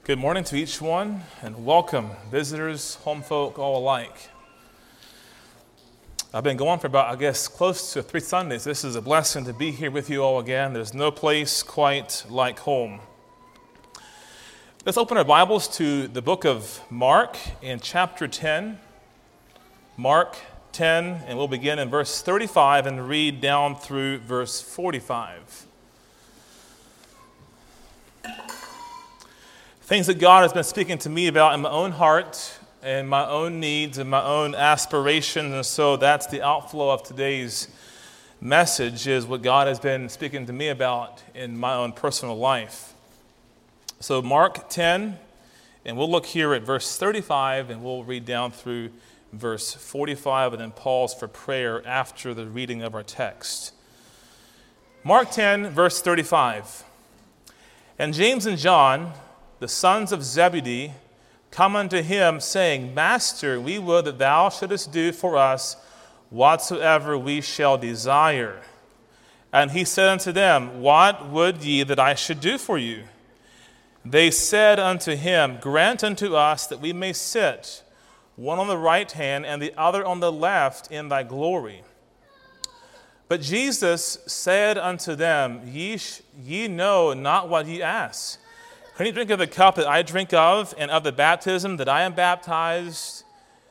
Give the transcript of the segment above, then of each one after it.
Good morning to each one, and welcome, visitors, home folk, all alike. I've been going for about, close to 3 Sundays. This is a blessing to be here with you all again. There's no place quite like home. Let's open our Bibles to the book of Mark in chapter 10. Mark 10, and we'll begin in verse 35 and read down through verse 45. Things that God has been speaking to me about in my own heart and my own needs and my own aspirations. And so that's the outflow of today's message, is what God has been speaking to me about in my own personal life. So Mark 10, and we'll look here at verse 35, and we'll read down through verse 45 and then pause for prayer after the reading of our text. Mark 10, verse 35. And James and John, the sons of Zebedee, come unto him, saying, Master, we will that thou shouldest do for us whatsoever we shall desire. And he said unto them, What would ye that I should do for you? They said unto him, Grant unto us that we may sit, one on the right hand and the other on the left, in thy glory. But Jesus said unto them, Ye know not what ye ask. Can you drink of the cup that I drink of, and of the baptism that I am baptized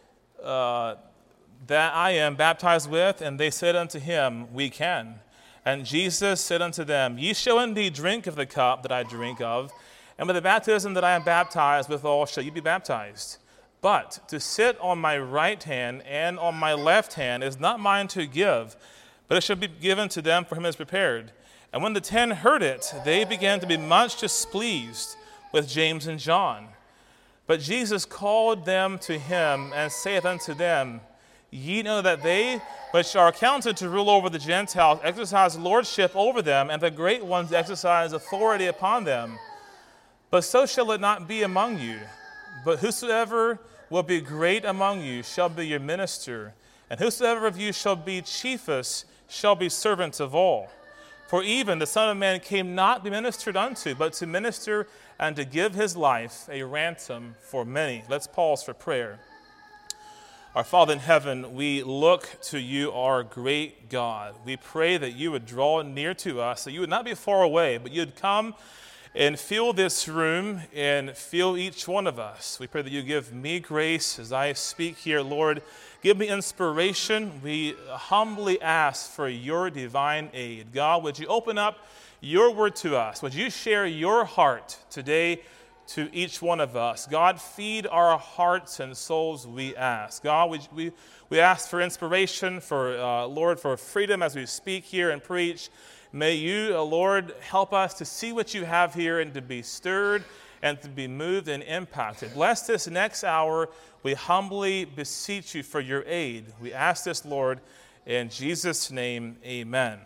with? And they said unto him, We can. And Jesus said unto them, Ye shall indeed drink of the cup that I drink of, and with the baptism that I am baptized withal shall ye be baptized. But to sit on my right hand and on my left hand is not mine to give, but it shall be given to them for whom it is prepared. And when the 10 heard it, they began to be much displeased with James and John. But Jesus called them to him and saith unto them, Ye know that they which are accounted to rule over the Gentiles exercise lordship over them, and the great ones exercise authority upon them. But so shall it not be among you. But whosoever will be great among you shall be your minister, and whosoever of you shall be chiefest shall be servant of all. For even the Son of Man came not to be ministered unto, but to minister and to give his life a ransom for many. Let's pause for prayer. Our Father in heaven, we look to you, our great God. We pray that you would draw near to us, that you would not be far away, but you'd come and fill this room and fill each one of us. We pray that you give me grace as I speak here, Lord. Give me inspiration. We humbly ask for your divine aid. God, would you open up your word to us? Would you share your heart today to each one of us? God, feed our hearts and souls, we ask. God, we ask for inspiration, Lord, for freedom as we speak here and preach. May you, Lord, help us to see what you have here and to be stirred and to be moved and impacted. Bless this next hour. We humbly beseech you for your aid. We ask this, Lord, in Jesus' name, amen.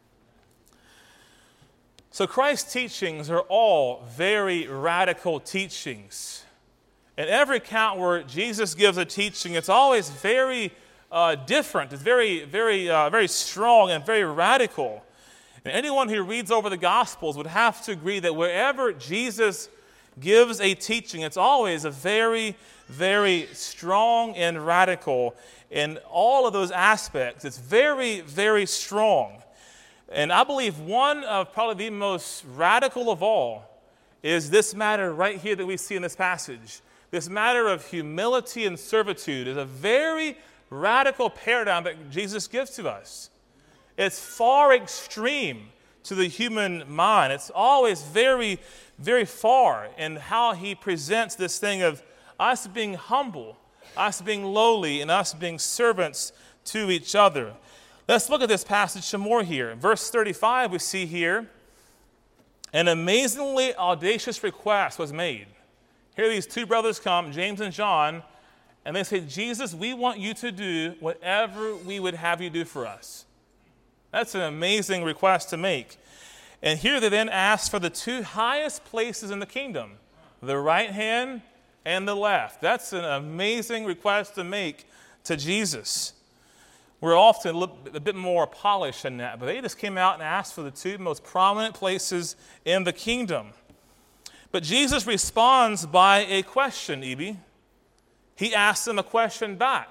So Christ's teachings are all very radical teachings. In every account where Jesus gives a teaching, it's always very different. It's very strong and very radical. And anyone who reads over the Gospels would have to agree that wherever Jesus gives a teaching, it's always a very, very strong and radical in all of those aspects. It's very, very strong. And I believe one of probably the most radical of all is this matter right here that we see in this passage. This matter of humility and servitude is a very radical paradigm that Jesus gives to us. It's far extreme to the human mind. It's always very, very far in how he presents this thing of us being humble, us being lowly, and us being servants to each other. Let's look at this passage some more here. In verse 35, we see here, an amazingly audacious request was made. Here these 2 brothers come, James and John, and they say, Jesus, we want you to do whatever we would have you do for us. That's an amazing request to make. And here they then ask for the 2 highest places in the kingdom, the right hand and the left. That's an amazing request to make to Jesus. We're often a bit more polished than that, but they just came out and asked for the 2 most prominent places in the kingdom. But Jesus responds by a question, Evie. He asks them a question back.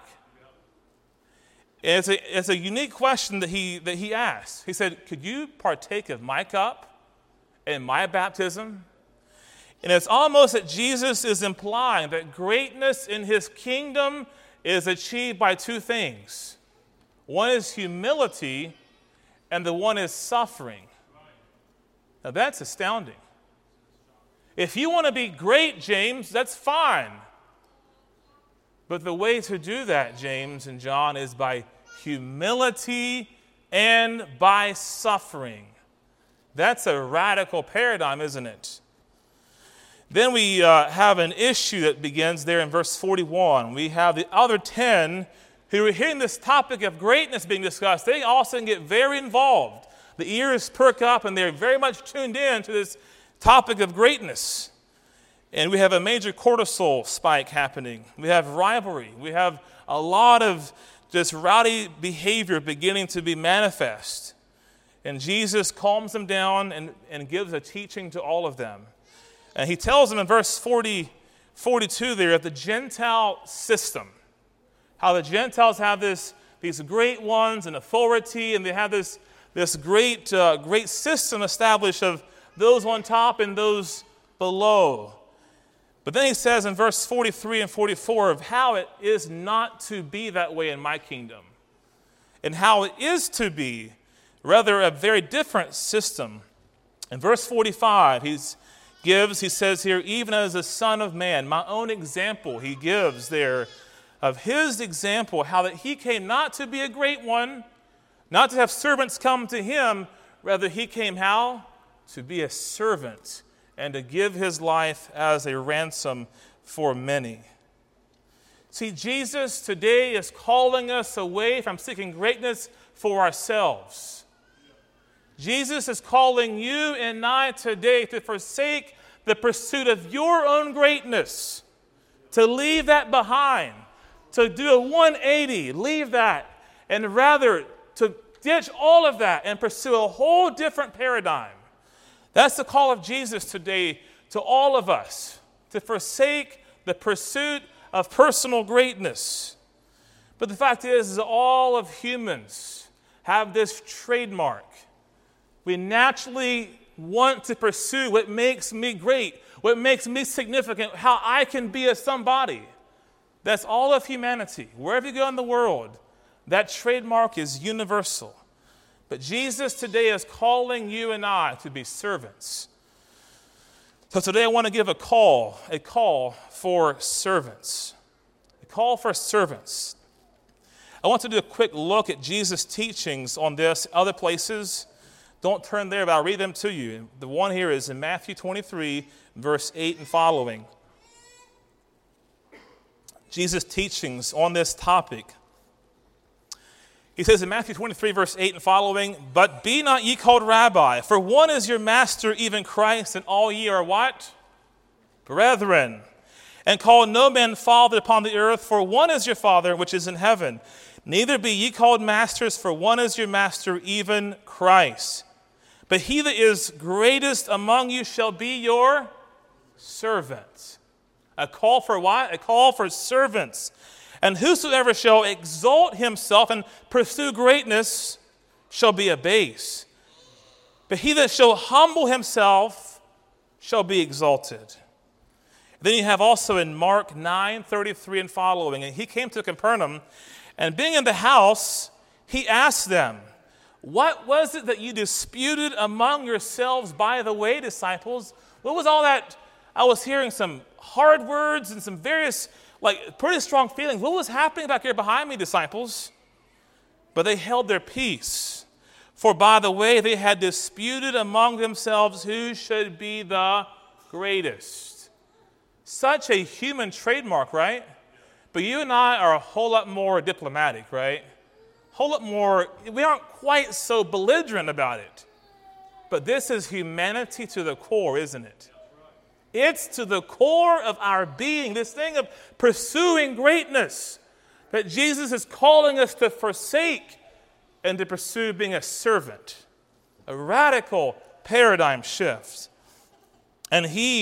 It's a unique question that he asked. He said, could you partake of my cup and my baptism? And it's almost that Jesus is implying that greatness in his kingdom is achieved by two things. One is humility, and the one is suffering. Now that's astounding. If you want to be great, James, that's fine. But the way to do that, James and John, is by humility and by suffering. That's a radical paradigm, isn't it? Then we have an issue that begins there in verse 41. We have the other 10 who are hearing this topic of greatness being discussed. They also get very involved. The ears perk up and they're very much tuned in to this topic of greatness. And we have a major cortisol spike happening. We have rivalry. We have a lot of just rowdy behavior beginning to be manifest. And Jesus calms them down and gives a teaching to all of them. And he tells them in verse 42 there of the Gentile system, how the Gentiles have these great ones and authority, and they have this great system established of those on top and those below. But then he says in verse 43 and 44 of how it is not to be that way in my kingdom, and how it is to be rather a very different system. In verse 45, he says here, even as the Son of Man, my own example he gives there of his example, how that he came not to be a great one, not to have servants come to him, rather he came how? To be a servant and to give his life as a ransom for many. See, Jesus today is calling us away from seeking greatness for ourselves. Jesus is calling you and I today to forsake the pursuit of your own greatness, to leave that behind, to do a 180, leave that, and rather to ditch all of that and pursue a whole different paradigm. That's the call of Jesus today to all of us, to forsake the pursuit of personal greatness. But the fact is all of humans have this trademark. We naturally want to pursue what makes me great, what makes me significant, how I can be a somebody. That's all of humanity. Wherever you go in the world, that trademark is universal. But Jesus today is calling you and I to be servants. So today I want to give a call for servants. A call for servants. I want to do a quick look at Jesus' teachings on this, other places. Don't turn there, but I'll read them to you. The one here is in Matthew 23, verse 8 and following. Jesus' teachings on this topic. He says in Matthew 23, verse 8 and following, but be not ye called rabbi, for one is your master, even Christ, and all ye are what? Brethren. And call no man father upon the earth, for one is your Father which is in heaven. Neither be ye called masters, for one is your master, even Christ. But he that is greatest among you shall be your servant. A call for what? A call for servants. And whosoever shall exalt himself and pursue greatness shall be abased. But he that shall humble himself shall be exalted. Then you have also in Mark 9:33 and following, and he came to Capernaum, and being in the house, he asked them, what was it that you disputed among yourselves by the way, disciples? What was all that? I was hearing some hard words and some various, pretty strong feelings. What was happening back here behind me, disciples? But they held their peace. For by the way, they had disputed among themselves who should be the greatest. Such a human trademark, right? But you and I are a whole lot more diplomatic, right? Whole lot more, we aren't quite so belligerent about it. But this is humanity to the core, isn't it? It's to the core of our being, this thing of pursuing greatness that Jesus is calling us to forsake and to pursue being a servant. A radical paradigm shift. And he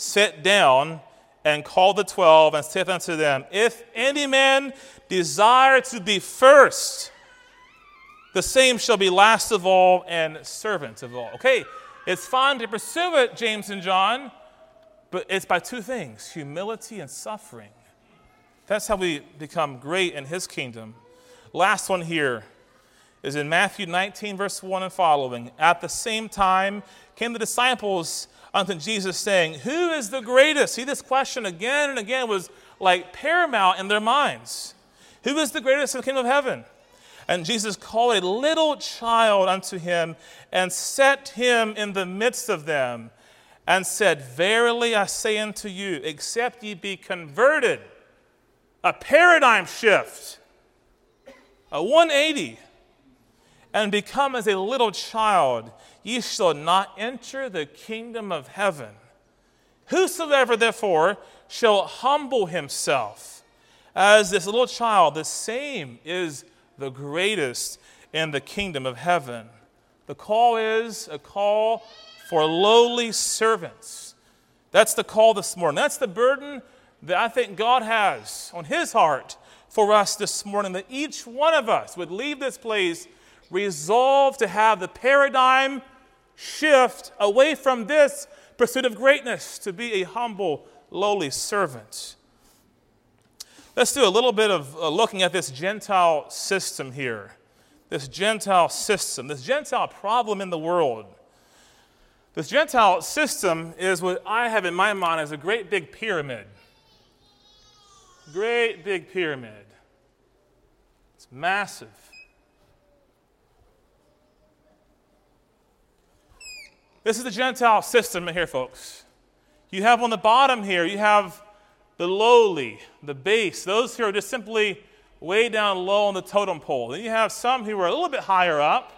sat down and called the 12 and saith unto them, If any man desire to be first, the same shall be last of all and servant of all. Okay, it's fine to pursue it, James and John, but it's by two things, humility and suffering. That's how we become great in his kingdom. Last one here is in Matthew 19, verse 1 and following. At the same time came the disciples unto Jesus, saying, Who is the greatest? See, this question again and again was like paramount in their minds. Who is the greatest in the kingdom of heaven? And Jesus called a little child unto him and set him in the midst of them and said, Verily I say unto you, except ye be converted, a paradigm shift, a 180, and become as a little child, ye shall not enter the kingdom of heaven. Whosoever therefore shall humble himself as this little child, the same is the greatest in the kingdom of heaven. The call is a call for lowly servants. That's the call this morning. That's the burden that I think God has on his heart for us this morning, that each one of us would leave this place resolved to have the paradigm shift away from this pursuit of greatness to be a humble, lowly servant. Let's do a little bit of looking at this Gentile system here. This Gentile system, this Gentile problem in the world. This Gentile system is what I have in my mind as a great big pyramid. Great big pyramid. It's massive. This is the Gentile system here, folks. You have on the bottom here, you have the lowly, the base, those who are just simply way down low on the totem pole. Then you have some who are a little bit higher up,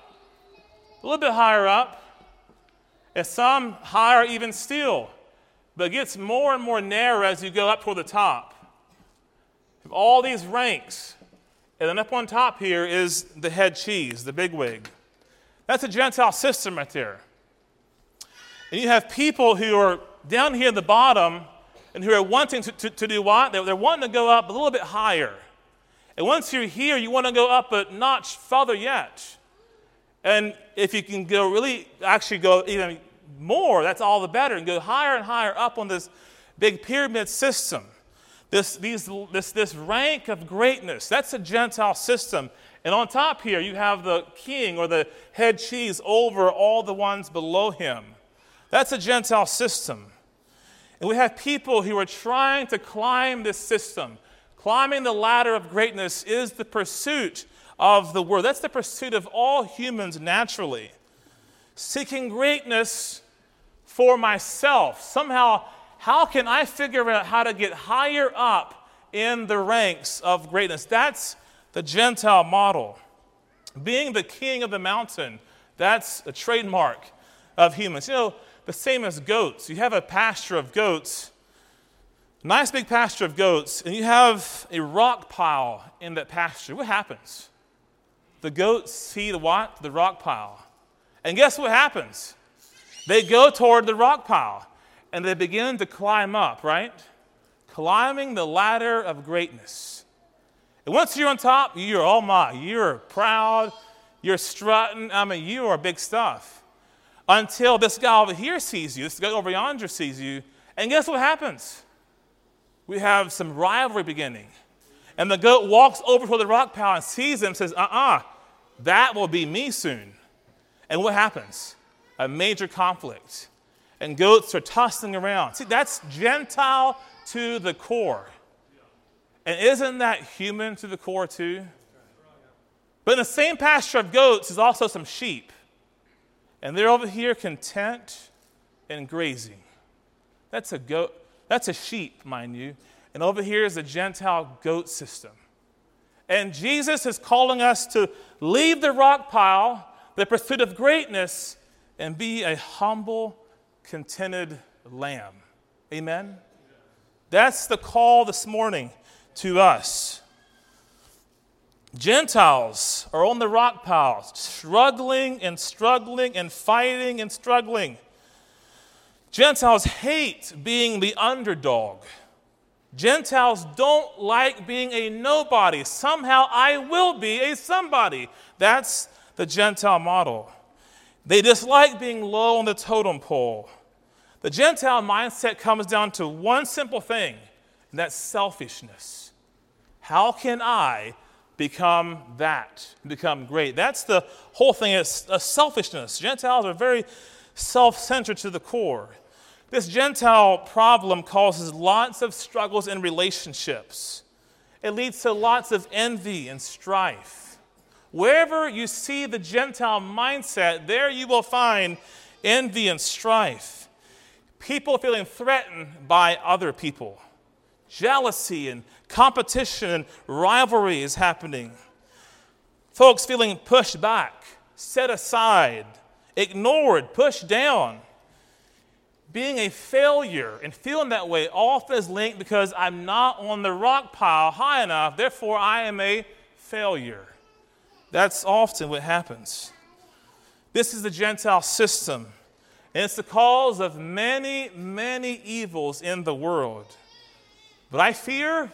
and some higher even still. But it gets more and more narrow as you go up toward the top. You have all these ranks, and then up on top here is the head cheese, the bigwig. That's a Gentile system right there. And you have people who are down here at the bottom and who are wanting to do what? They're wanting to go up a little bit higher. And once you're here, you want to go up a notch further yet. And if you can actually go even more, that's all the better, and go higher and higher up on this big pyramid system. This rank of greatness, that's a Gentile system. And on top here, you have the king or the head cheese over all the ones below him. That's a Gentile system. And we have people who are trying to climb this system. Climbing the ladder of greatness is the pursuit of the word. That's the pursuit of all humans naturally. Seeking greatness for myself. Somehow, how can I figure out how to get higher up in the ranks of greatness? That's the Gentile model. Being the king of the mountain, that's a trademark of humans. You know, the same as goats. You have a pasture of goats, nice big pasture of goats, and you have a rock pile in that pasture. What happens? The goats see the what? The rock pile. And guess what happens? They go toward the rock pile, and they begin to climb up, right? Climbing the ladder of greatness. And once you're on top, you're proud, you're strutting. You are big stuff. Until this guy over here sees you, this guy over yonder sees you, and guess what happens? We have some rivalry beginning. And the goat walks over to the rock pile and sees him and says, that will be me soon. And what happens? A major conflict. And goats are tussling around. See, that's Gentile to the core. And isn't that human to the core too? But in the same pasture of goats is also some sheep. And they're over here content and grazing. That's a goat. That's a sheep, mind you. And over here is the Gentile goat system. And Jesus is calling us to leave the rock pile, the pursuit of greatness, and be a humble, contented lamb. Amen? That's the call this morning to us. Gentiles are on the rock pile, struggling and fighting and struggling Gentiles hate being the underdog. Gentiles don't like being a nobody. Somehow I will be a somebody. That's the Gentile model. They dislike being low on the totem pole. The Gentile mindset comes down to one simple thing, and that's selfishness. How can I become that, become great? That's the whole thing, is selfishness. Gentiles are very self-centered to the core. This Gentile problem causes lots of struggles in relationships. It leads to lots of envy and strife. Wherever you see the Gentile mindset, there you will find envy and strife. People feeling threatened by other people. Jealousy and competition and rivalry is happening. Folks feeling pushed back, set aside, ignored, pushed down. Being a failure and feeling that way often is linked because I'm not on the rock pile high enough, therefore I am a failure. That's often what happens. This is the Gentile system, and it's the cause of many, many evils in the world. But I fear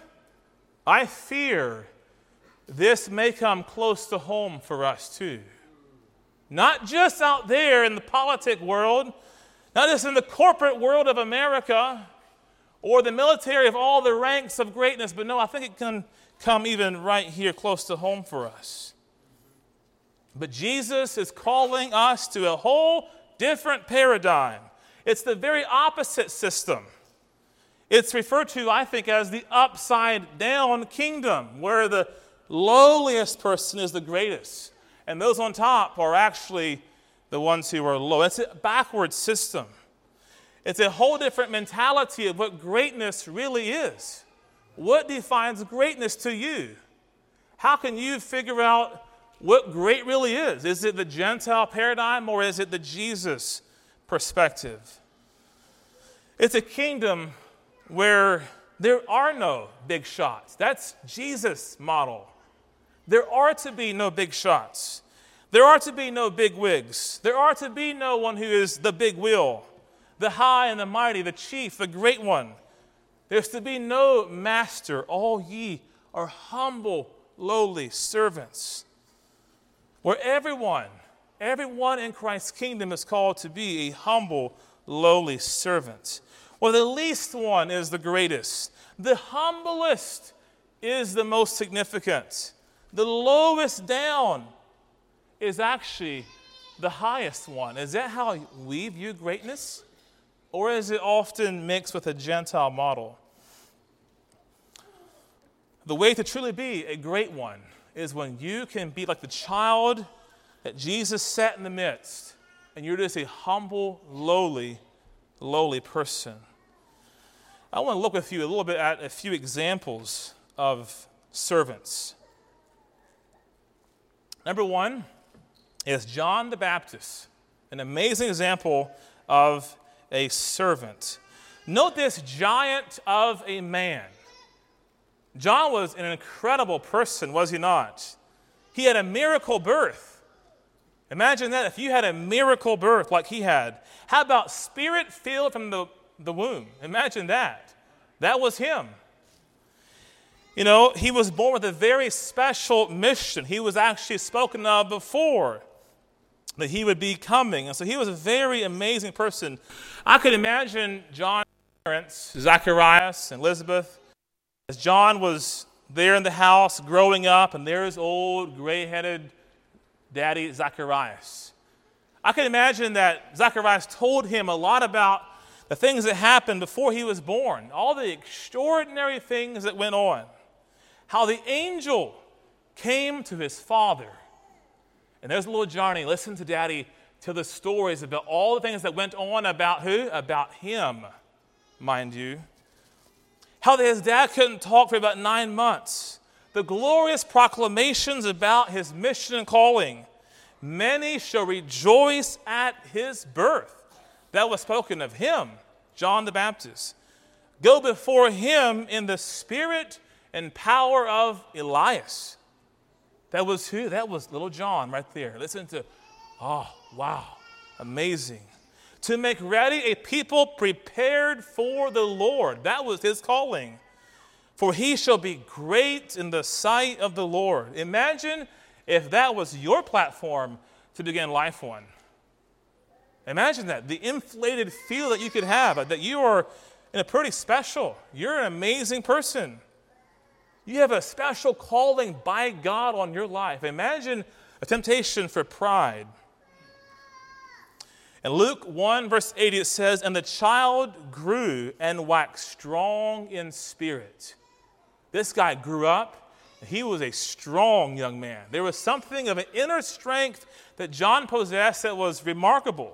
this may come close to home for us too. Not just out there in the politic world, not just in the corporate world of America or the military of all the ranks of greatness, but no, I think it can come even right here close to home for us. But Jesus is calling us to a whole different paradigm. It's the very opposite system. It's referred to, I think, as the upside down kingdom, where the lowliest person is the greatest, and those on top are actually the ones who are low. It's a backward system. It's a whole different mentality of what greatness really is. What defines greatness to you? How can you figure out what great really is? Is it the Gentile paradigm or is it the Jesus perspective? It's a kingdom where there are no big shots. That's Jesus' model. There are to be no big shots. There are to be no big wigs. There are to be no one who is the big wheel, the high and the mighty, the chief, the great one. There's to be no master. All ye are humble, lowly servants. Where everyone in Christ's kingdom is called to be a humble, lowly servant. Well, the least one is the greatest. The humblest is the most significant. The lowest down is actually the highest one. Is that how we view greatness? Or is it often mixed with a Gentile model? The way to truly be a great one is when you can be like the child that Jesus set in the midst, and you're just a humble, lowly person. I want to look with you a little bit at a few examples of servants. Number one is John the Baptist, an amazing example of a servant. Note this giant of a man. John was an incredible person, was he not? He had a miracle birth. Imagine that, if you had a miracle birth like he had. How about spirit-filled from the womb? Imagine that. That was him. You know, he was born with a very special mission. He was actually spoken of before that he would be coming. And so he was a very amazing person. I could imagine John's parents, Zacharias and Elizabeth, as John was there in the house growing up, and there's old gray-headed daddy Zacharias. I can imagine that Zacharias told him a lot about the things that happened before he was born, all the extraordinary things that went on, how the angel came to his father. And there's little Johnny, listen to Daddy tell the stories about all the things that went on about who? About him, mind you. How his dad couldn't talk for about 9 months. The glorious proclamations about his mission and calling. Many shall rejoice at his birth. That was spoken of him, John the Baptist. Go before him in the spirit and power of Elias. That was who? That was little John right there. Listen to, oh, wow, amazing. to make ready a people prepared for the Lord. That was his calling. For he shall be great in the sight of the Lord. Imagine if that was your platform to begin life on. Imagine that, the inflated feel that you could have, that you are pretty special. You're an amazing person. You have a special calling by God on your life. Imagine a temptation for pride. In Luke 1, verse 80, it says, "And the child grew and waxed strong in spirit." This guy grew up. He was a strong young man. There was something of an inner strength that John possessed that was remarkable.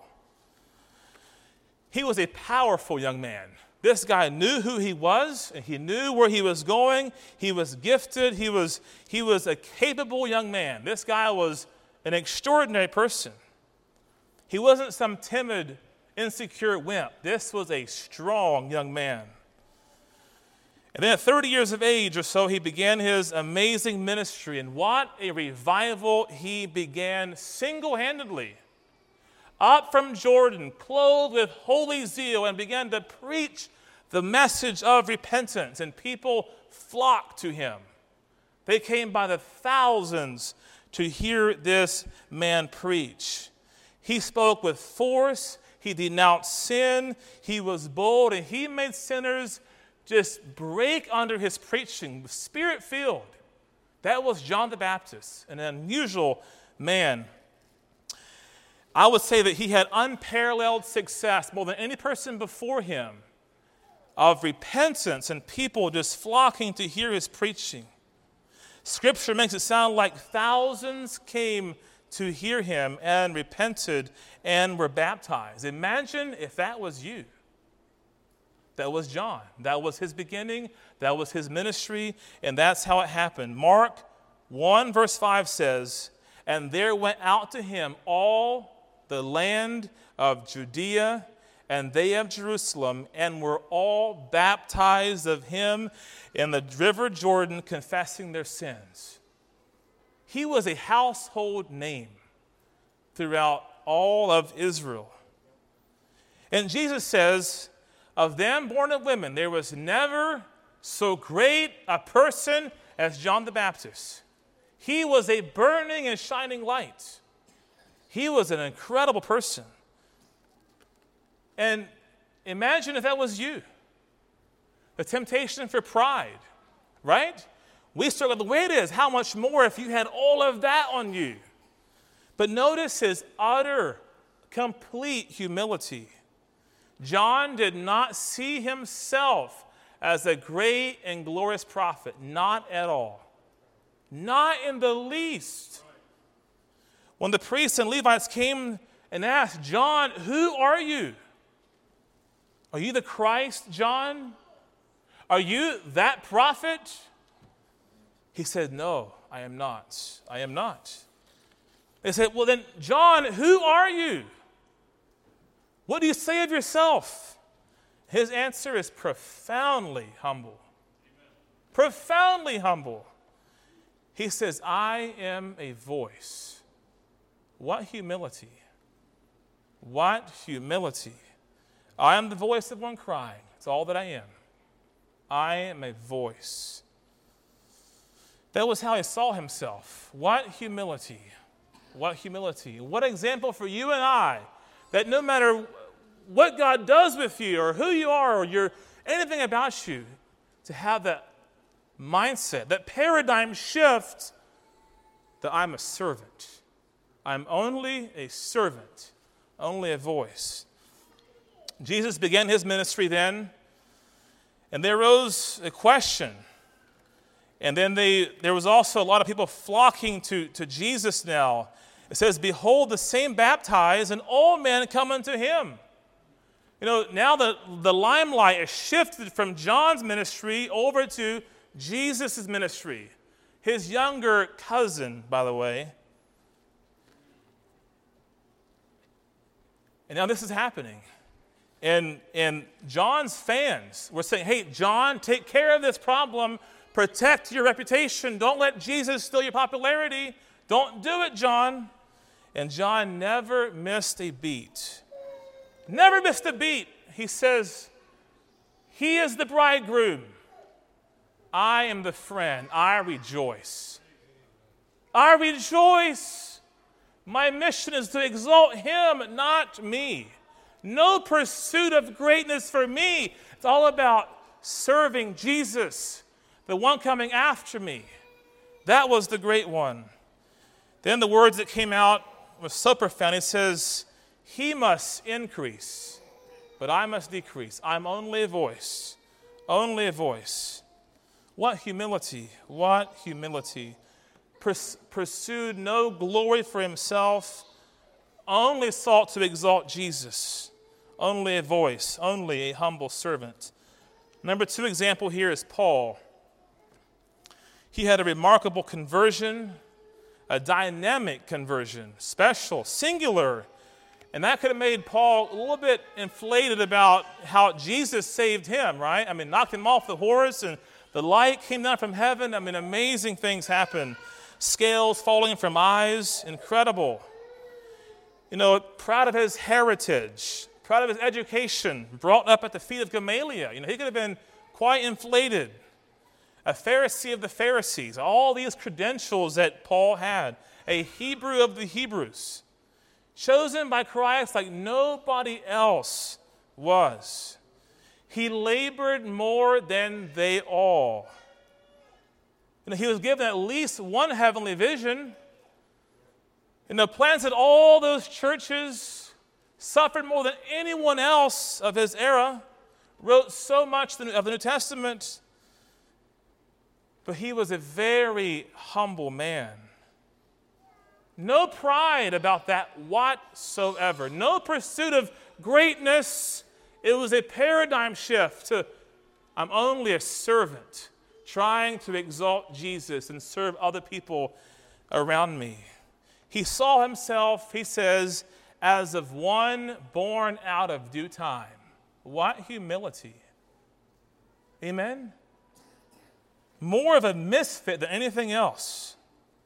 He was a powerful young man. This guy knew who he was, and he knew where he was going. He was gifted. He was a capable young man. This guy was an extraordinary person. He wasn't some timid, insecure wimp. This was a strong young man. And then at 30 years of age or so, he began his amazing ministry. And what a revival he began single-handedly. Up from Jordan, clothed with holy zeal, and began to preach the message of repentance. And people flocked to him. They came by the thousands to hear this man preach. He spoke with force. He denounced sin. He was bold, and he made sinners just break under his preaching, spirit-filled. That was John the Baptist, an unusual man. I would say that he had unparalleled success, more than any person before him, of repentance and people just flocking to hear his preaching. Scripture makes it sound like thousands came to hear him and repented and were baptized. Imagine if that was you. That was John. That was his beginning. That was his ministry. And that's how it happened. Mark 1 verse 5 says, "And there went out to him all the land of Judea and they of Jerusalem, and were all baptized of him in the river Jordan, confessing their sins." He was a household name throughout all of Israel. And Jesus says, of them born of women, there was never so great a person as John the Baptist. He was a burning and shining light. He was an incredible person. And imagine if that was you. The temptation for pride, right? We struggle the way it is. How much more if you had all of that on you? But notice his utter, complete humility. John did not see himself as a great and glorious prophet. Not at all. Not in the least. When the priests and Levites came and asked, "John, who are you? Are you the Christ, John? Are you that prophet?" He said, "No, I am not. I am not." They said, "Well then, John, who are you? What do you say of yourself?" His answer is profoundly humble. Profoundly humble. He says, "I am a voice." What humility. What humility. I am the voice of one crying. It's all that I am. I am a voice. That was how he saw himself. What humility. What humility. What example for you and I, that no matter what God does with you or who you are or anything about you, to have that mindset, that paradigm shift that I'm a servant. I'm only a servant, only a voice. Jesus began his ministry then, and there arose a question. And then there was also a lot of people flocking to Jesus now. It says, "Behold, the same baptize, and all men come unto him." You know, now the limelight is shifted from John's ministry over to Jesus' ministry. His younger cousin, by the way. And now this is happening. And John's fans were saying, "Hey, John, take care of this problem. Protect your reputation. Don't let Jesus steal your popularity. Don't do it, John." And John never missed a beat. Never missed a beat. He says, he is the bridegroom. I am the friend. I rejoice. I rejoice. My mission is to exalt him, not me. No pursuit of greatness for me. It's all about serving Jesus, the one coming after me. That was the great one. Then the words that came out were so profound. He says, he must increase, but I must decrease. I'm only a voice. Only a voice. What humility. What humility. Pursued no glory for himself. Only sought to exalt Jesus. Only a voice. Only a humble servant. Number 2 example here is Paul. He had a remarkable conversion, a dynamic conversion, special, singular. And that could have made Paul a little bit inflated about how Jesus saved him, right? I mean, knocked him off the horse and the light came down from heaven. I mean, amazing things happened. Scales falling from eyes, incredible. You know, proud of his heritage, proud of his education, brought up at the feet of Gamaliel. You know, he could have been quite inflated. A Pharisee of the Pharisees, all these credentials that Paul had, a Hebrew of the Hebrews, chosen by Christ like nobody else was. He labored more than they all. You know, he was given at least one heavenly vision. You know, planted all those churches, suffered more than anyone else of his era, wrote so much of the New Testament. But he was a very humble man. No pride about that whatsoever. No pursuit of greatness. It was a paradigm shift to, I'm only a servant trying to exalt Jesus and serve other people around me. He saw himself, he says, as of one born out of due time. What humility. Amen? More of a misfit than anything else.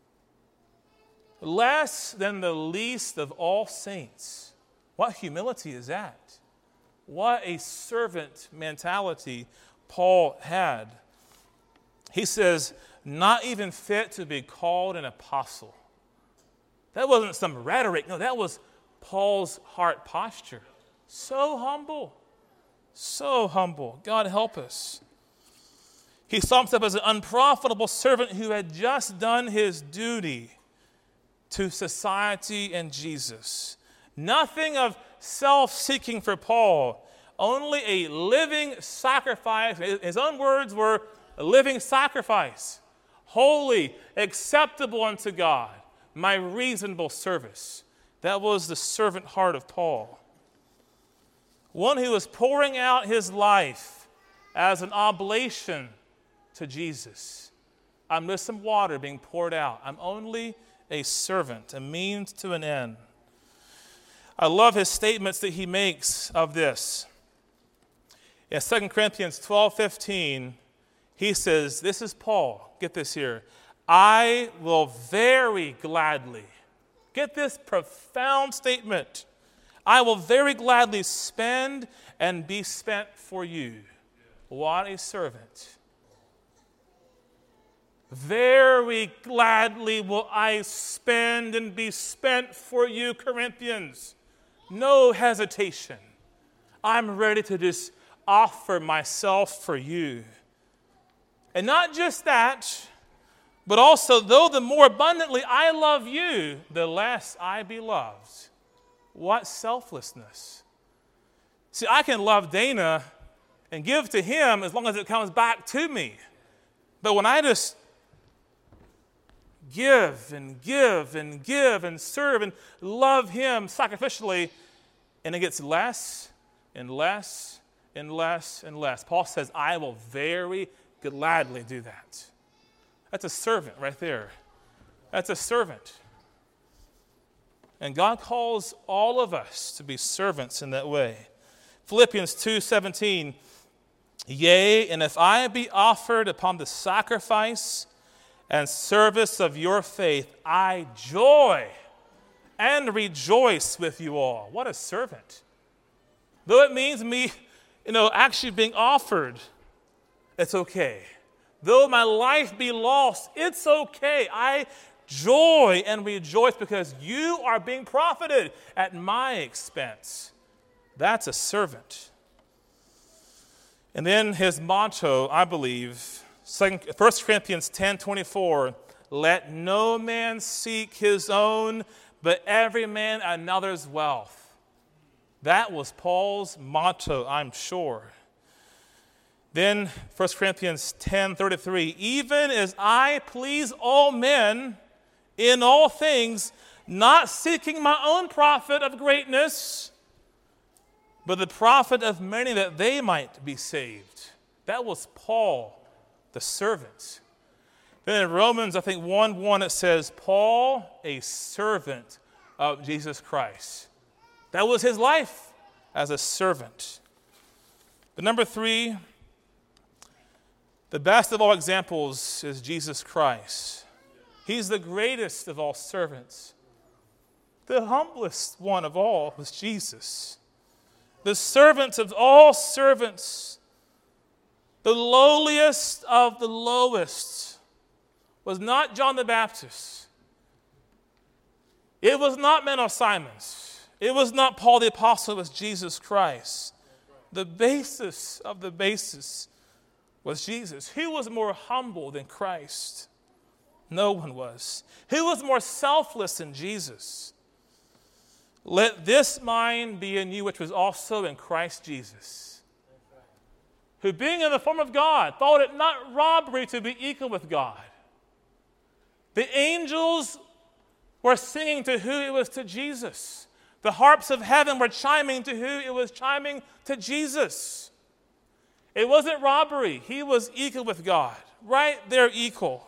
Less than the least of all saints. What humility is that? What a servant mentality Paul had. He says, not even fit to be called an apostle. That wasn't some rhetoric. No, that was Paul's heart posture. So humble. So humble. God help us. He saw himself as an unprofitable servant who had just done his duty to society and Jesus. Nothing of self-seeking for Paul. Only a living sacrifice. His own words were a living sacrifice. Holy, acceptable unto God. My reasonable service. That was the servant heart of Paul. One who was pouring out his life as an oblation to Jesus. I'm just some water being poured out. I'm only a servant, a means to an end. I love his statements that he makes of this. In 2 Corinthians 12:15, he says, this is Paul, get this here, I will very gladly, get this profound statement, I will very gladly spend and be spent for you. What a servant. Very gladly will I spend and be spent for you, Corinthians. No hesitation. I'm ready to just offer myself for you. And not just that, but also, though the more abundantly I love you, the less I be loved. What selflessness. See, I can love Dana and give to him as long as it comes back to me. But when I just give and give and give and serve and love him sacrificially, and it gets less and less and less and less. Paul says, I will very gladly do that. That's a servant right there. That's a servant. And God calls all of us to be servants in that way. Philippians 2:17, yea, and if I be offered upon the sacrifice and service of your faith, I joy and rejoice with you all. What a servant. Though it means me, actually being offered, it's okay. Though my life be lost, it's okay. I joy and rejoice because you are being profited at my expense. That's a servant. And then his motto, I believe, 1 Corinthians 10:24, let no man seek his own, but every man another's wealth. That was Paul's motto, I'm sure. Then 1 Corinthians 10:33, even as I please all men in all things, not seeking my own profit of greatness, but the profit of many that they might be saved. That was Paul, the servant. Then in Romans, I think 1:1, it says, Paul, a servant of Jesus Christ. That was his life as a servant. But number 3, the best of all examples is Jesus Christ. He's the greatest of all servants. The humblest one of all was Jesus. The servant of all servants, the lowliest of the lowest, was not John the Baptist. It was not men of Simons. It was not Paul the Apostle. It was Jesus Christ. The basis of the basis was Jesus. Who was more humble than Christ? No one was. Who was more selfless than Jesus? Let this mind be in you, which was also in Christ Jesus, who being in the form of God, thought it not robbery to be equal with God. The angels were singing to who? It was to Jesus. The harps of heaven were chiming to who? It was chiming to Jesus. It wasn't robbery. He was equal with God. Right there, equal.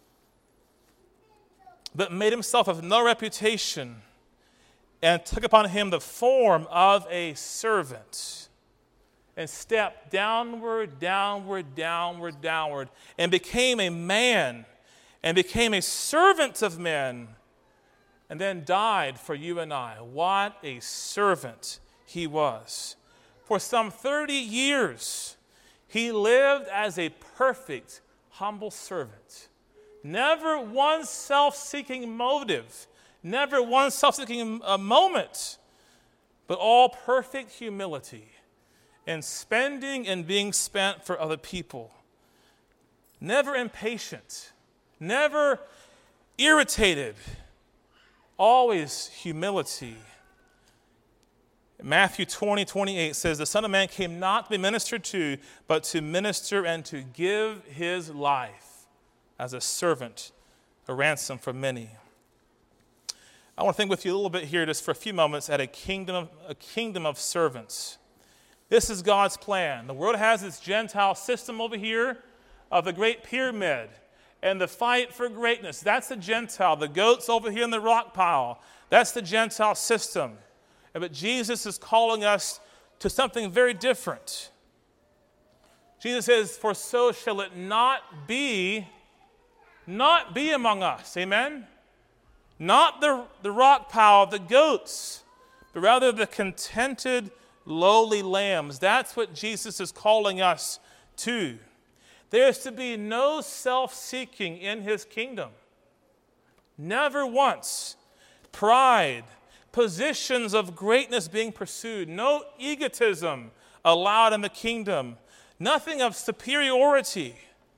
But made himself of no reputation and took upon him the form of a servant and stepped downward, downward, downward, downward, and became a man and became a servant of men, and then died for you and I. What a servant he was. For some 30 years, he lived as a perfect, humble servant. Never one self-seeking motive, never one self-seeking moment, but all perfect humility and spending and being spent for other people. Never impatient, never irritated, always humility. Matthew 20:28 says, the Son of Man came not to be ministered to, but to minister and to give his life as a servant, a ransom for many. I want to think with you a little bit here just for a few moments at a kingdom of servants. This is God's plan. The world has its Gentile system over here of the great pyramid and the fight for greatness. That's the Gentile. The goats over here in the rock pile. That's the Gentile system. But Jesus is calling us to something very different. Jesus says, for so shall it not be among us. Amen? Not the rock pile, the goats, but rather the contented, lowly lambs. That's what Jesus is calling us to. There's to be no self-seeking in his kingdom. Never once. Pride, positions of greatness being pursued. No egotism allowed in the kingdom. Nothing of superiority.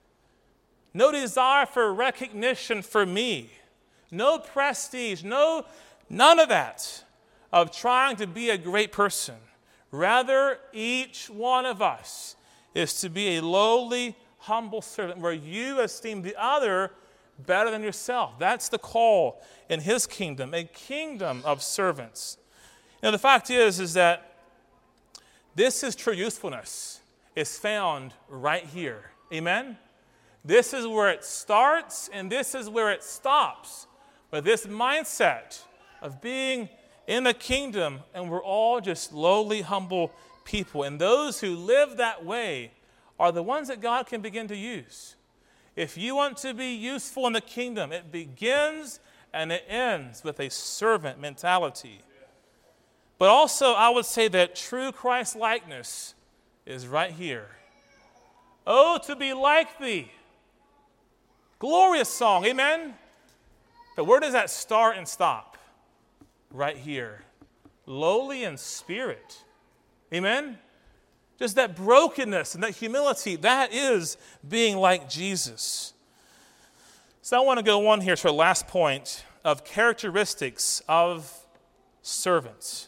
No desire for recognition for me. No prestige. None of that of trying to be a great person. Rather, each one of us is to be a lowly, humble servant where you esteem the other better than yourself. That's the call in his kingdom, a kingdom of servants. The fact is that this is true usefulness is found right here. Amen? This is where it starts and this is where it stops. But this mindset of being in the kingdom and we're all just lowly, humble people. And those who live that way are the ones that God can begin to use. If you want to be useful in the kingdom, it begins and it ends with a servant mentality. But also, I would say that true Christ-likeness is right here. Oh, to be like thee. Glorious song, amen? But where does that start and stop? Right here. Lowly in spirit. Amen? Just that brokenness and that humility, that is being like Jesus. So I want to go on here to our last point of characteristics of servants.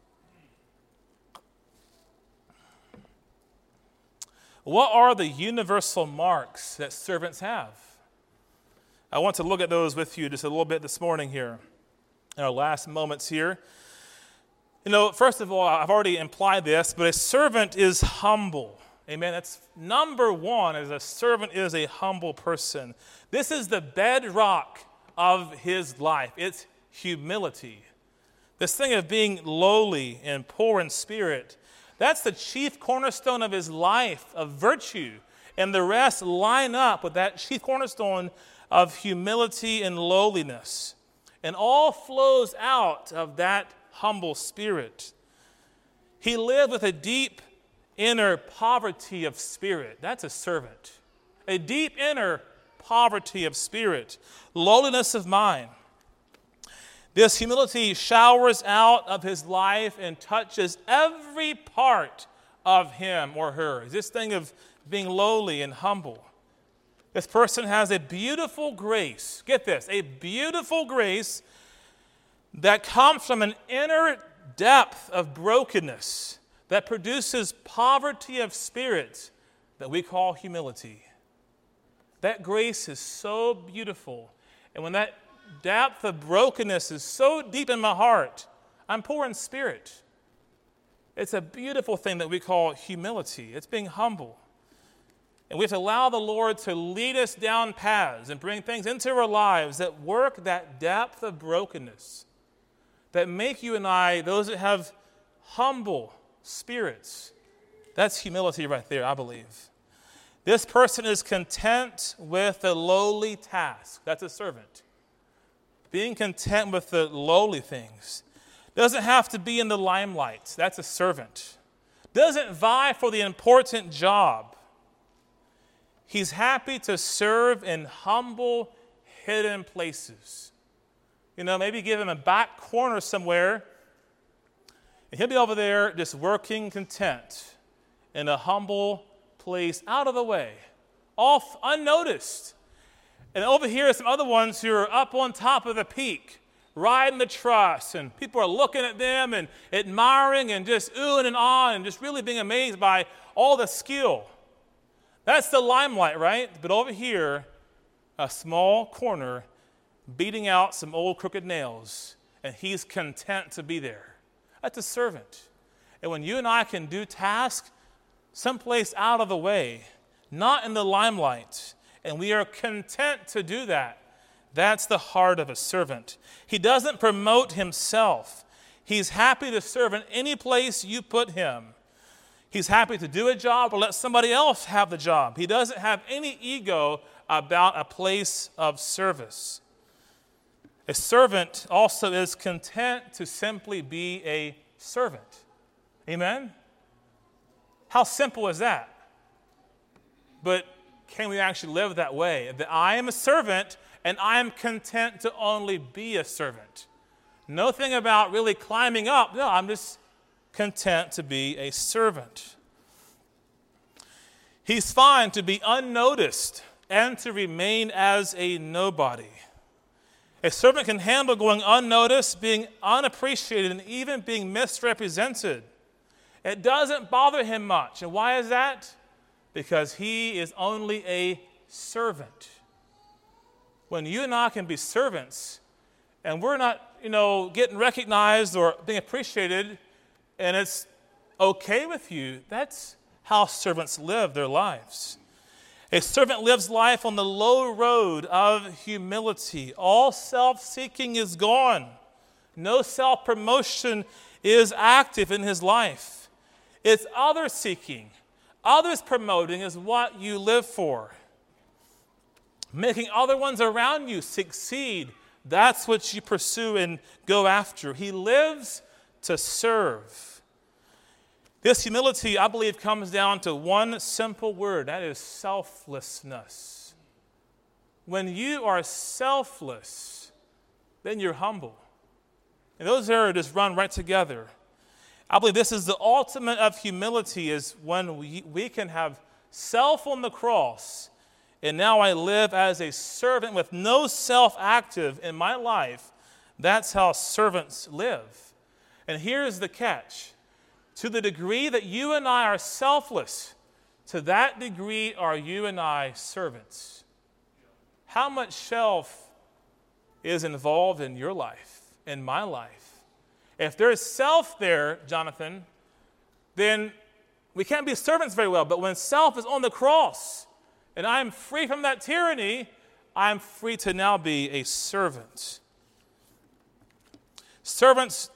What are the universal marks that servants have? I want to look at those with you just a little bit this morning here, in our last moments here. First of all, I've already implied this, but a servant is humble. Amen. That's number one, as a servant is a humble person. This is the bedrock of his life. It's humility. This thing of being lowly and poor in spirit, that's the chief cornerstone of his life, of virtue. And the rest line up with that chief cornerstone of humility and lowliness. And all flows out of that humble spirit. He lived with a deep inner poverty of spirit. That's a servant. A deep inner poverty of spirit. Lowliness of mind. This humility showers out of his life and touches every part of him or her. This thing of being lowly and humble. This person has a beautiful grace. Get this, a beautiful grace that comes from an inner depth of brokenness that produces poverty of spirit that we call humility. That grace is so beautiful. And when that depth of brokenness is so deep in my heart, I'm poor in spirit. It's a beautiful thing that we call humility. It's being humble. And we have to allow the Lord to lead us down paths and bring things into our lives that work that depth of brokenness, that make you and I, those that have humble spirits. That's humility right there, I believe. This person is content with the lowly task. That's a servant. Being content with the lowly things. Doesn't have to be in the limelight. That's a servant. Doesn't vie for the important job. He's happy to serve in humble, hidden places. Maybe give him a back corner somewhere, and he'll be over there just working content in a humble place, out of the way, off unnoticed. And over here are some other ones who are up on top of the peak, riding the truss, and people are looking at them and admiring and just oohing and ahhing and just really being amazed by all the skill. That's the limelight, right? But over here, a small corner beating out some old crooked nails, and he's content to be there. That's a servant. And when you and I can do tasks someplace out of the way, not in the limelight, and we are content to do that, that's the heart of a servant. He doesn't promote himself. He's happy to serve in any place you put him. He's happy to do a job or let somebody else have the job. He doesn't have any ego about a place of service. A servant also is content to simply be a servant. Amen? How simple is that? But can we actually live that way? That I am a servant and I am content to only be a servant. Nothing about really climbing up. No, I'm just content to be a servant. He's fine to be unnoticed and to remain as a nobody. A servant can handle going unnoticed, being unappreciated, and even being misrepresented. It doesn't bother him much. And why is that? Because he is only a servant. When you and I can be servants, and we're not, getting recognized or being appreciated, and it's okay with you, that's how servants live their lives. A servant lives life on the low road of humility. All self-seeking is gone. No self-promotion is active in his life. It's others-seeking. Others promoting is what you live for. Making other ones around you succeed, that's what you pursue and go after. He lives to serve. This humility, I believe, comes down to one simple word. That is selflessness. When you are selfless, then you're humble. And those areas just run right together. I believe this is the ultimate of humility, is when we can have self on the cross, and now I live as a servant with no self active in my life. That's how servants live. And here's the catch. To the degree that you and I are selfless, to that degree are you and I servants. How much self is involved in your life, in my life? If there's self there, Jonathan, then we can't be servants very well. But when self is on the cross and I'm free from that tyranny, I'm free to now be a servant. Servants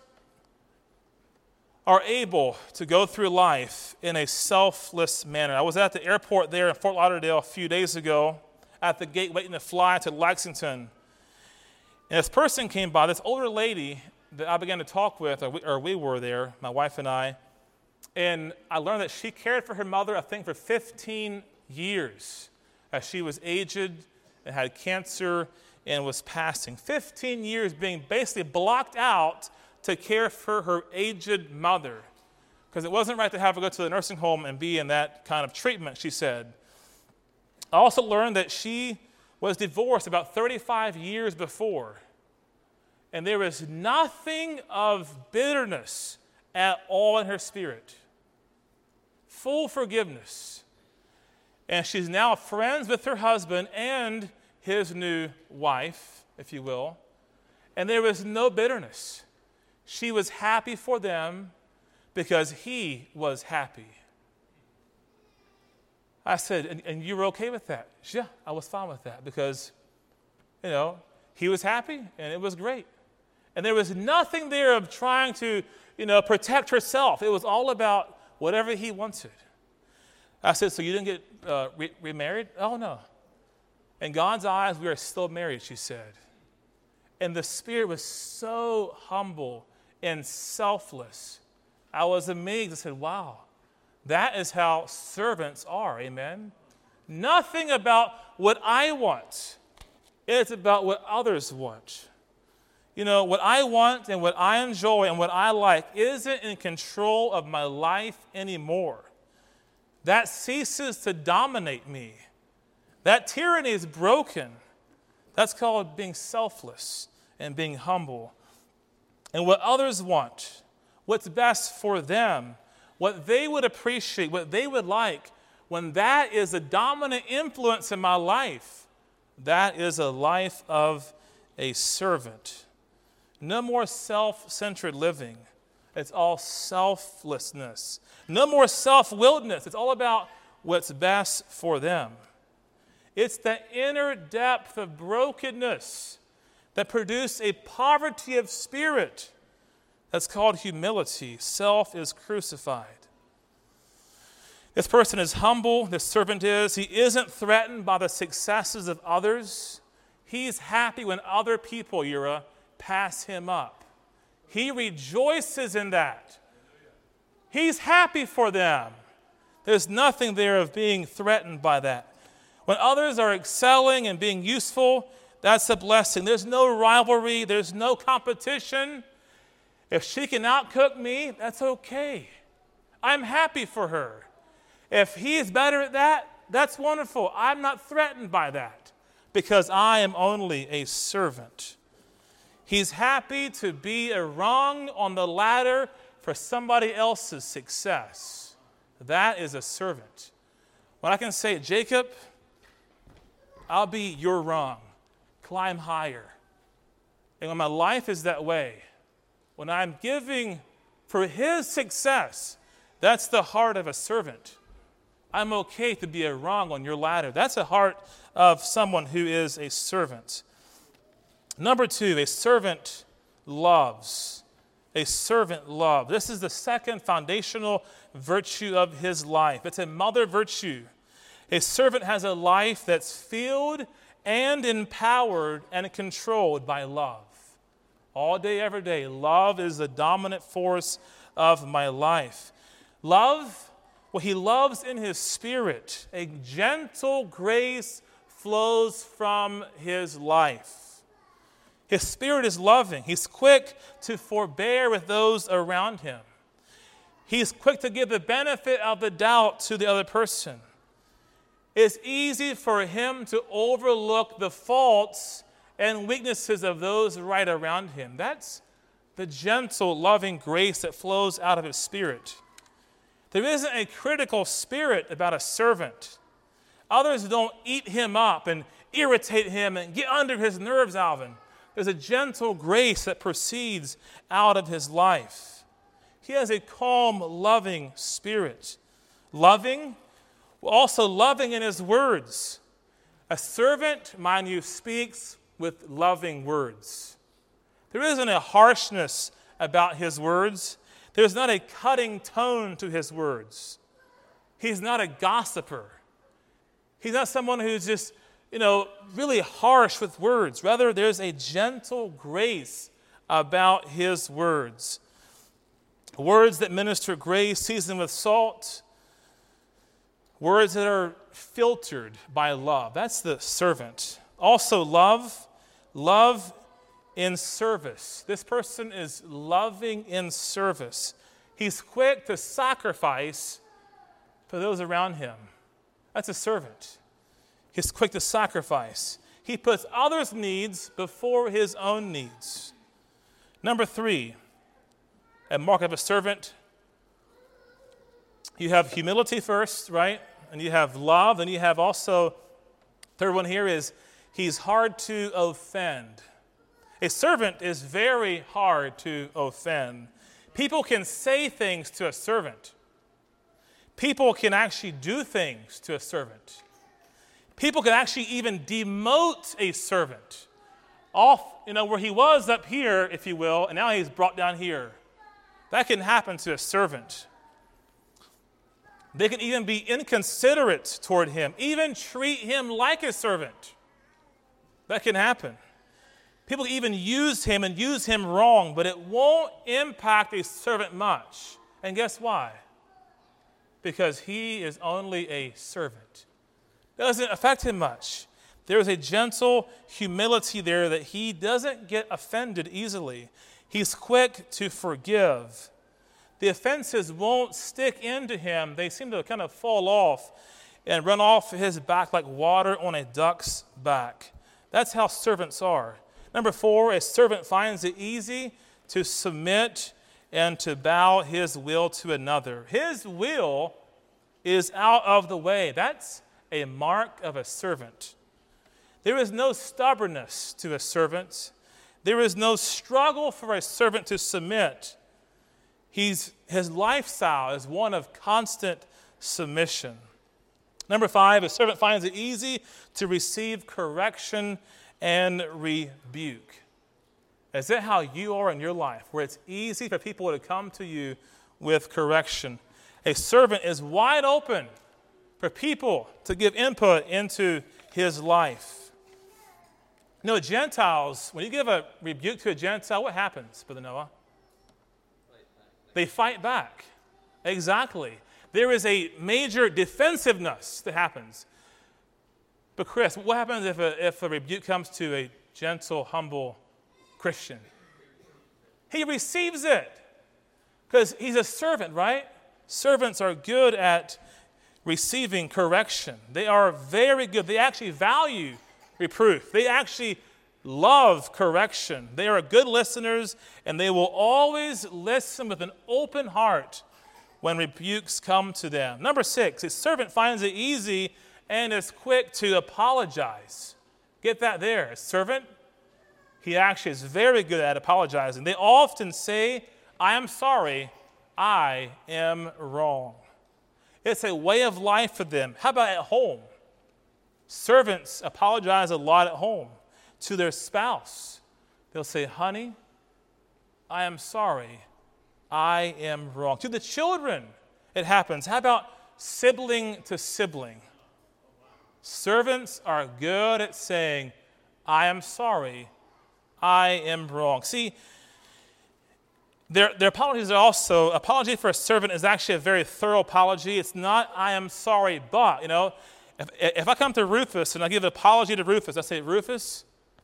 are able to go through life in a selfless manner. I was at the airport there in Fort Lauderdale a few days ago at the gate waiting to fly to Lexington. And this person came by, this older lady that I began to talk with, or we were there, my wife and I, and I learned that she cared for her mother, I think, for 15 years as she was aged and had cancer and was passing. 15 years being basically blocked out to care for her aged mother, because it wasn't right to have her go to the nursing home and be in that kind of treatment, she said. I also learned that she was divorced about 35 years before, and there was nothing of bitterness at all in her spirit. Full forgiveness. And she's now friends with her husband and his new wife, if you will, and there was no bitterness. She was happy for them because he was happy. I said, and you were okay with that? Yeah, I was fine with that because, he was happy and it was great. And there was nothing there of trying to, protect herself. It was all about whatever he wanted. I said, so you didn't get remarried? Oh, no. In God's eyes, we are still married, she said. And the spirit was so humble and selfless. I was amazed. I said, wow, that is how servants are, amen? Nothing about what I want. It's about what others want. What I want and what I enjoy and what I like isn't in control of my life anymore. That ceases to dominate me. That tyranny is broken. That's called being selfless and being humble. And what others want, what's best for them, what they would appreciate, what they would like, when that is a dominant influence in my life, that is a life of a servant. No more self-centered living. It's all selflessness. No more self-willedness. It's all about what's best for them. It's the inner depth of brokenness that produce a poverty of spirit that's called humility. Self is crucified. This person is humble, this servant is. He isn't threatened by the successes of others. He's happy when other people, pass him up. He rejoices in that. He's happy for them. There's nothing there of being threatened by that. When others are excelling and being useful, that's a blessing. There's no rivalry. There's no competition. If she can outcook me, that's okay. I'm happy for her. If he is better at that, that's wonderful. I'm not threatened by that because I am only a servant. He's happy to be a rung on the ladder for somebody else's success. That is a servant. When I can say, Jacob, I'll be your rung. Climb higher. And when my life is that way, when I'm giving for his success, that's the heart of a servant. I'm okay to be a rung on your ladder. That's a heart of someone who is a servant. Number 2, a servant loves. A servant loves. This is the second foundational virtue of his life. It's a mother virtue. A servant has a life that's filled and empowered and controlled by love. All day, every day. Love is the dominant force of my life. Love, well, he loves in his spirit. A gentle grace flows from his life. His spirit is loving. He's quick to forbear with those around him. He's quick to give the benefit of the doubt to the other person. It's easy for him to overlook the faults and weaknesses of those right around him. That's the gentle, loving grace that flows out of his spirit. There isn't a critical spirit about a servant. Others don't eat him up and irritate him and get under his nerves, Alvin. There's a gentle grace that proceeds out of his life. He has a calm, loving spirit. Loving, also loving in his words. A servant, mind you, speaks with loving words. There isn't a harshness about his words. There's not a cutting tone to his words. He's not a gossiper. He's not someone who's just, really harsh with words. Rather, there's a gentle grace about his words. Words that minister grace, seasoned with salt. Words that are filtered by love. That's the servant. Also, love in service. This person is loving in service. He's quick to sacrifice for those around him. That's a servant. He's quick to sacrifice. He puts others' needs before his own needs. Number 3, a mark of a servant. You have humility first, right? And you have love. And you have also, third one here is he's hard to offend. A servant is very hard to offend. People can say things to a servant. People can actually do things to a servant. People can actually even demote a servant off, where he was up here, if you will, and now he's brought down here. That can happen to a servant. They can even be inconsiderate toward him, even treat him like a servant. That can happen. People even use him and use him wrong, but it won't impact a servant much. And guess why? Because he is only a servant. It doesn't affect him much. There is a gentle humility there that he doesn't get offended easily. He's quick to forgive. The offenses won't stick into him. They seem to kind of fall off and run off his back like water on a duck's back. That's how servants are. Number 4, a servant finds it easy to submit and to bow his will to another. His will is out of the way. That's a mark of a servant. There is no stubbornness to a servant. There is no struggle for a servant to submit. His lifestyle is one of constant submission. Number 5, a servant finds it easy to receive correction and rebuke. Is that how you are in your life, where it's easy for people to come to you with correction? A servant is wide open for people to give input into his life. Gentiles, when you give a rebuke to a Gentile, what happens, Brother Noah? They fight back. Exactly. There is a major defensiveness that happens. But Chris, what happens if a rebuke comes to a gentle, humble Christian? He receives it because he's a servant, right? Servants are good at receiving correction. They are very good. They actually value reproof. They actually love correction. They are good listeners, and they will always listen with an open heart when rebukes come to them. Number 6, his servant finds it easy and is quick to apologize. Get that there. A servant, he actually is very good at apologizing. They often say, I am sorry, I am wrong. It's a way of life for them. How about at home? Servants apologize a lot at home to their spouse. They'll say, honey, I am sorry, I am wrong. To the children, it happens. How about sibling to sibling? Servants are good at saying, I am sorry, I am wrong. See, their apologies are also, apology for a servant is actually a very thorough apology. It's not, I am sorry, but, if I come to Rufus and I give an apology to Rufus, I say, Rufus,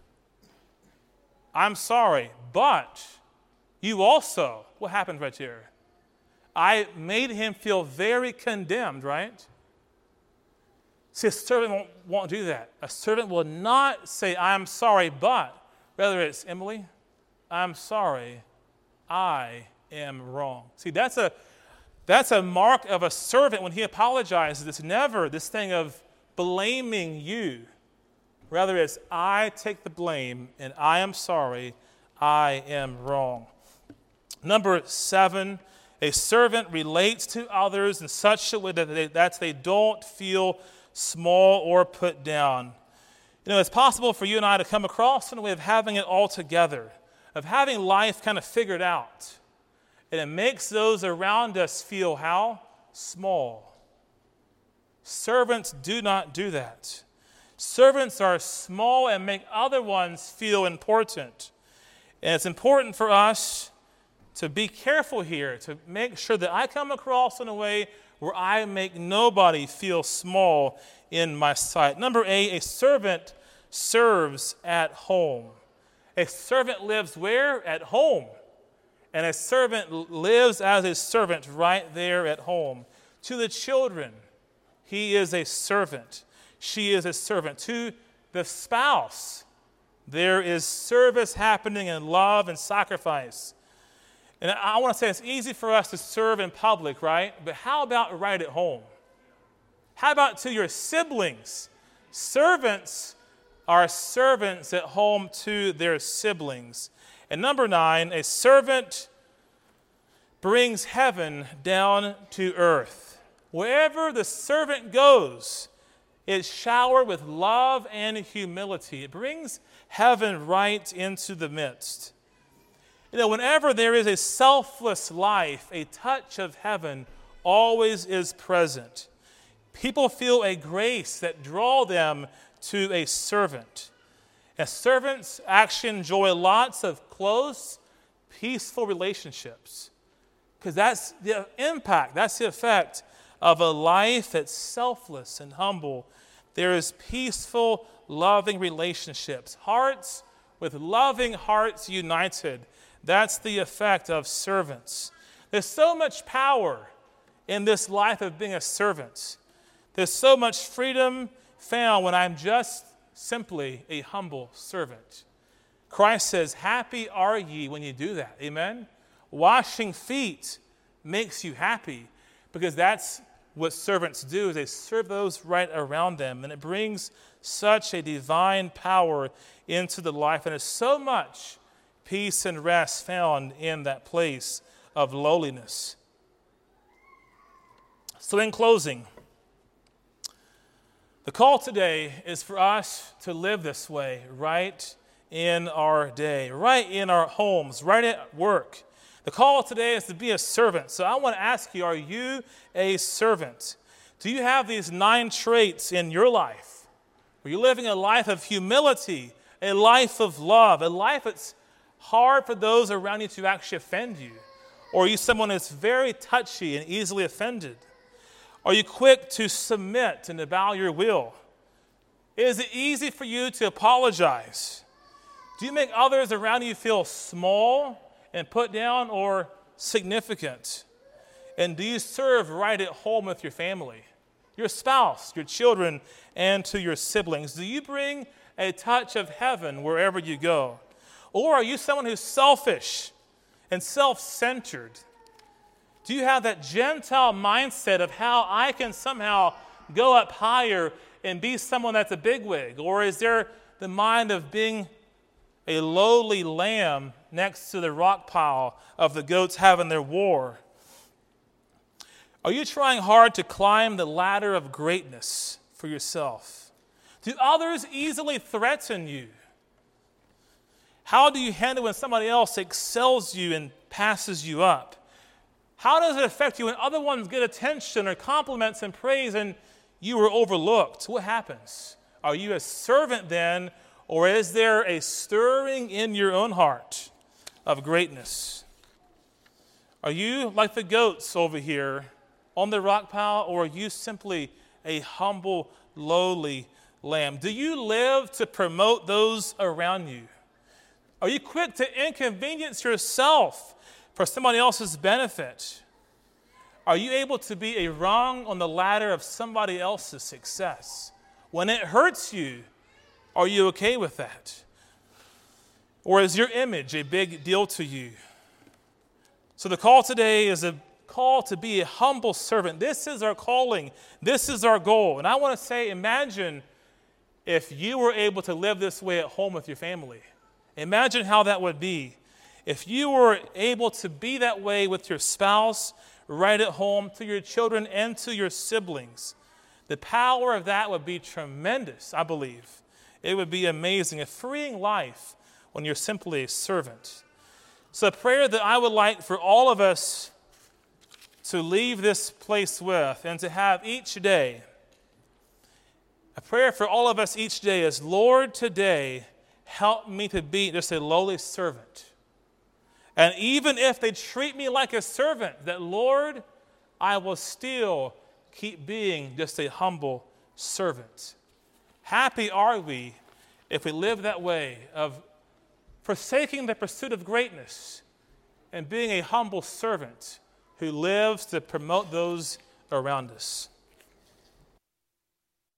I'm sorry, but you also, what happened right here? I made him feel very condemned, right? See, a servant won't do that. A servant will not say, I'm sorry, but, rather it's, Emily, I'm sorry, I am wrong. See, that's a mark of a servant when he apologizes. It's never this thing of blaming you. Rather, it's I take the blame and I am sorry, I am wrong. Number 7, a servant relates to others in such a way that they don't feel small or put down. It's possible for you and I to come across in a way of having it all together, of having life kind of figured out. And it makes those around us feel how? Small. Servants do not do that. Servants are small and make other ones feel important. And it's important for us to be careful here, to make sure that I come across in a way where I make nobody feel small in my sight. Number 8, a servant serves at home. A servant lives where? At home. And a servant lives as a servant right there at home. To the children, he is a servant. She is a servant. To the spouse, there is service happening in love and sacrifice. And I want to say it's easy for us to serve in public, right? But how about right at home? How about to your siblings? Servants are servants at home to their siblings. And number 9, a servant brings heaven down to earth. Wherever the servant goes, it's showered with love and humility. It brings heaven right into the midst. Whenever there is a selfless life, a touch of heaven always is present. People feel a grace that draws them to a servant. And servants actually enjoy lots of close, peaceful relationships. Because that's the impact, that's the effect of a life that's selfless and humble. There is peaceful, loving relationships. Hearts with loving hearts united. That's the effect of servants. There's so much power in this life of being a servant. There's so much freedom found when I'm just simply a humble servant. Christ says, happy are ye when you do that. Amen? Washing feet makes you happy because that's what servants do. Is they serve those right around them. And it brings such a divine power into the life. And there's so much peace and rest found in that place of lowliness. So in closing, the call today is for us to live this way right in our day, right in our homes, right at work. The call today is to be a servant. So I want to ask you, are you a servant? Do you have these 9 traits in your life? Are you living a life of humility, a life of love, a life that's hard for those around you to actually offend you? Or are you someone that's very touchy and easily offended? Are you quick to submit and to bow your will? Is it easy for you to apologize? Do you make others around you feel small and put down or significant? And do you serve right at home with your family, your spouse, your children, and to your siblings? Do you bring a touch of heaven wherever you go? Or are you someone who's selfish and self-centered? Do you have that Gentile mindset of how I can somehow go up higher and be someone that's a bigwig? Or is there the mind of being a lowly lamb next to the rock pile of the goats having their war? Are you trying hard to climb the ladder of greatness for yourself? Do others easily threaten you? How do you handle when somebody else excels you and passes you up? How does it affect you when other ones get attention or compliments and praise and you were overlooked? What happens? Are you a servant then, Or is there a stirring in your own heart of greatness? Are you like the goats over here on the rock pile, or are you simply a humble, lowly lamb? Do you live to promote those around you? Are you quick to inconvenience yourself for somebody else's benefit? Are you able to be a rung on the ladder of somebody else's success? When it hurts you, are you okay with that? Or is your image a big deal to you? So the call today is a call to be a humble servant. This is our calling. This is our goal. And I want to say, imagine if you were able to live this way at home with your family. Imagine how that would be. If you were able to be that way with your spouse, right at home, to your children and to your siblings, the power of that would be tremendous, I believe. It would be amazing, a freeing life when you're simply a servant. So a prayer that I would like for all of us to leave this place with and to have each day, a prayer for all of us each day is, Lord, today, help me to be just a lowly servant. And even if they treat me like a servant, that, Lord, I will still keep being just a humble servant. Happy are we if we live that way of forsaking the pursuit of greatness and being a humble servant who lives to promote those around us.